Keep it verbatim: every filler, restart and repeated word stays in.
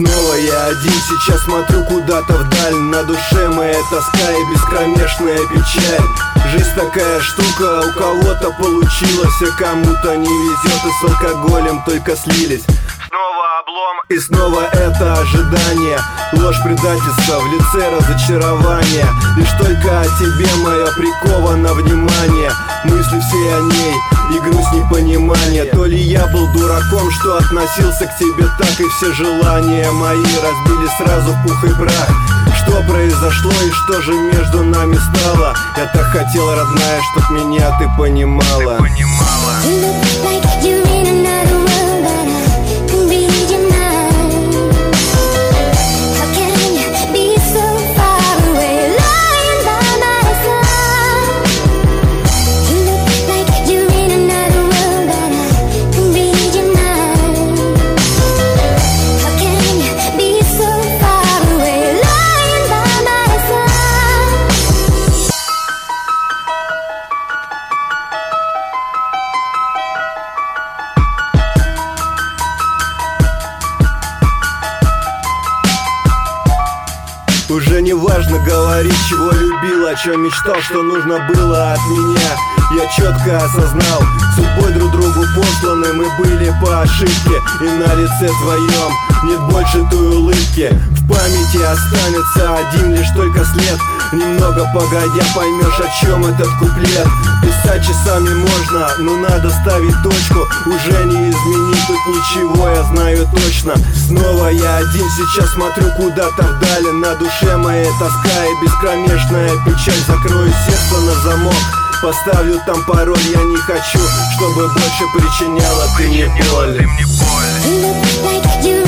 Снова я один, сейчас смотрю куда-то вдаль. На душе моя тоска и бескромешная печаль. Жизнь такая штука, у кого-то получилось, а кому-то не везет, и с алкоголем только слились. Снова облом, и снова это ожидание. Ложь предательства в лице разочарования. Лишь только о тебе мое приковано внимание. Мысли все о ней и грусть непонимания. То ли я был дураком, что относился к тебе так, и все желания мои разбили сразу в пух и прах. Что произошло и что же между нами стало? Я так хотел, родная, чтоб меня ты понимала. Ты понимала. Уже не важно говорить, чего любил, о чем мечтал, что нужно было от меня. Я четко осознал, судьбой друг другу посланы мы были по ошибке. И на лице твоем нет больше той улыбки. В памяти останется один лишь только след. Немного погодя поймешь, о чем этот куплет. Писать часами можно, но надо ставить точку. Уже не изменить тут ничего, я знаю точно. Снова я один, сейчас смотрю куда-то вдали. На душе моей тоска и бескромешная печаль. Закрою сердце на замок, поставлю там пароль. Я не хочу, чтобы больше причиняла ты мне боль.